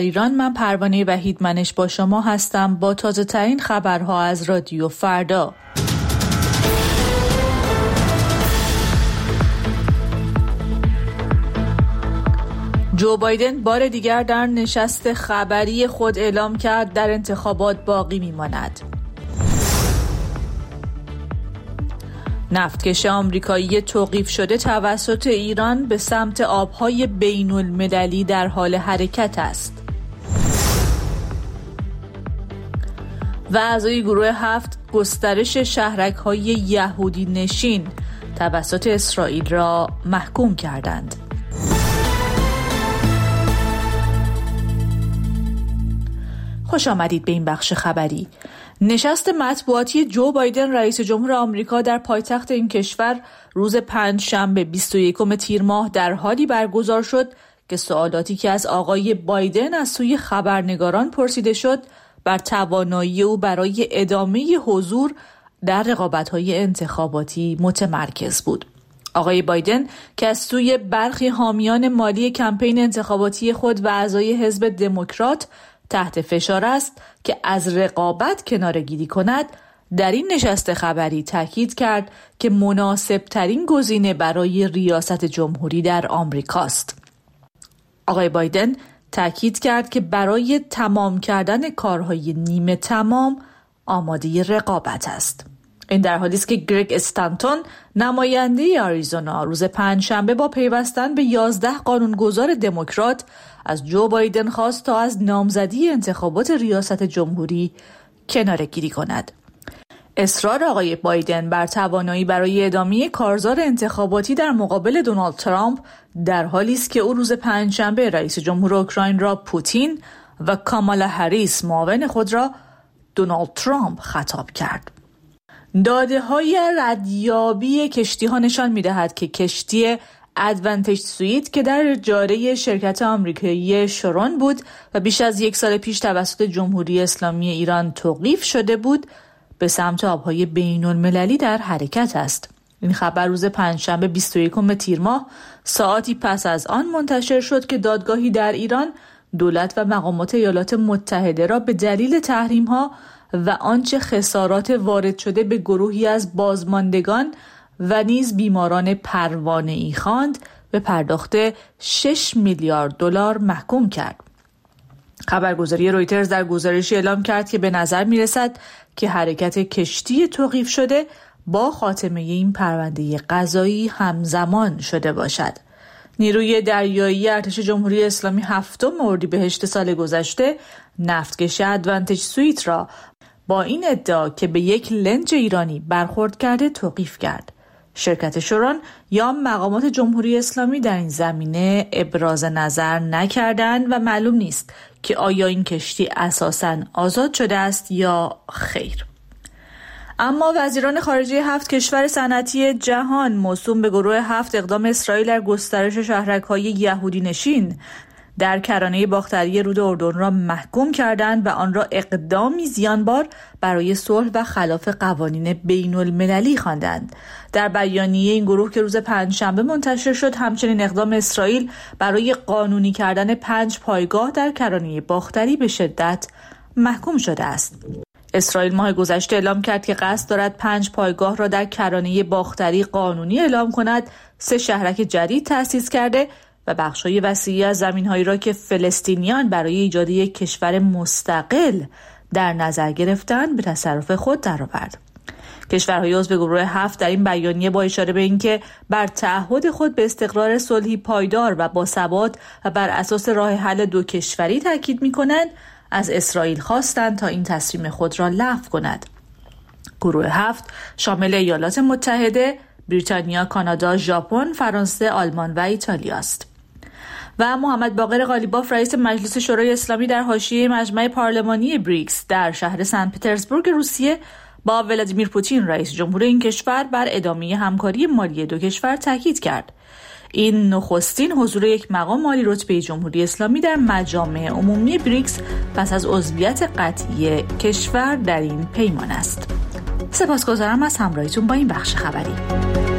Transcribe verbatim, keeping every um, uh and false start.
ایران، من پروانه وحیدمنش با شما هستم با تازه ترین خبرها از رادیو فردا. جو بایدن بار دیگر در نشست خبری خود اعلام کرد در انتخابات باقی میماند. نفتکش آمریکایی توقیف شده توسط ایران به سمت آبهای بین المللی در حال حرکت است. و اعضای گروه هفت گسترش شهرک‌های یهودی نشین توسط اسرائیل را محکوم کردند. خوش آمدید به این بخش خبری. نشست مطبوعاتی جو بایدن رئیس جمهور آمریکا در پایتخت این کشور روز پنجشنبه بیست و یکم تیر ماه در حالی برگزار شد که سوالاتی که از آقای بایدن از سوی خبرنگاران پرسیده شد بر توانایی او برای ادامه حضور در رقابت‌های انتخاباتی متمرکز بود. آقای بایدن که از سوی برخی حامیان مالی کمپین انتخاباتی خود و اعضای حزب دموکرات تحت فشار است که از رقابت کناره‌گیری کند، در این نشست خبری تاکید کرد که مناسب‌ترین گزینه برای ریاست جمهوری در آمریکاست. آقای بایدن تاکید کرد که برای تمام کردن کارهای نیمه تمام آماده رقابت است. این در حالی است که گرگ استانتون نماینده آریزونا روز پنجشنبه با پیوستن به یازده قانونگذار دموکرات از جو بایدن خواست تا از نامزدی انتخابات ریاست جمهوری کناره‌گیری کند. اصرار آقای بایدن بر توانایی برای ادامه کارزار انتخاباتی در مقابل دونالد ترامپ در حالی است که او روز پنجشنبه رئیس جمهور اوکراین را پوتین و کامالا هریس معاون خود را دونالد ترامپ خطاب کرد. داده‌های ردیابی کشتی‌ها نشان می‌دهد که کشتی ادوانتج سویت که در اجاره شرکت آمریکایی شرون بود و بیش از یک سال پیش توسط جمهوری اسلامی ایران توقیف شده بود، به سمت آبهای بین المللی در حرکت است. این خبر روز پنجشنبه بیست و یکم تیر ماه ساعتی پس از آن منتشر شد که دادگاهی در ایران دولت و مقامات ایالات متحده را به دلیل تحریم‌ها و آنچه خسارات وارد شده به گروهی از بازماندگان و نیز بیماران پروانه‌ای خواند به پرداخت شش میلیارد دلار محکوم کرد. خبرگزاری رویترز در گزارشی اعلام کرد که به نظر می‌رسد که حرکت کشتی توقیف شده با خاتمه این پرونده قضایی همزمان شده باشد. نیروی دریایی ارتش جمهوری اسلامی هفتم اردیبهشت سال گذشته نفتکش ادوانتج سویت را با این ادعا که به یک لنج ایرانی برخورد کرده توقیف کرد. شرکت شرون یا مقامات جمهوری اسلامی در این زمینه ابراز نظر نکردند و معلوم نیست که آیا این کشتی اساساً آزاد شده است یا خیر. اما وزیران خارجه هفت کشور صنعتی جهان موسوم به گروه هفت اقدام اسرائیل در گسترش شهرک‌های یهودی نشین در کرانه باختری رود اردن را محکوم کردند و آن را اقدامی زیانبار برای صلح و خلاف قوانین بین المللی خواندند. در بیانیه این گروه که روز پنجشنبه منتشر شد، همچنین اقدام اسرائیل برای قانونی کردن پنج پایگاه در کرانه باختری به شدت محکوم شده است. اسرائیل ماه گذشته اعلام کرد که قصد دارد پنج پایگاه را در کرانه باختری قانونی اعلام کند، سه شهرک جدید تأسیس کرده و بخش‌های وسیعی از زمین‌هایی را که فلسطینیان برای ایجاد یک کشور مستقل در نظر گرفتند به تصرف خود درآورد. کشورهای عضو گروه هفت در این بیانیه با اشاره به اینکه بر تعهد خود به استقرار صلحی پایدار و باثبات و بر اساس راه حل دو کشوری تاکید می‌کنند، از اسرائیل خواستند تا این تصمیم خود را لغو کند. گروه هفت شامل ایالات متحده، بریتانیا، کانادا، ژاپن، فرانسه، آلمان و ایتالیا است. و محمد باقر قالیباف رئیس مجلس شورای اسلامی در حاشیه مجمع پارلمانی بریکس در شهر سن پترزبورگ روسیه با ولادیمیر پوتین رئیس جمهور این کشور بر ادامه همکاری مالی دو کشور تاکید کرد. این نخستین حضور یک مقام عالی رتبه جمهوری اسلامی در مجامع عمومی بریکس پس از عضویت قطعی کشور در این پیمان است. سپاسگزارم از همراهیتون با این بخش خبری.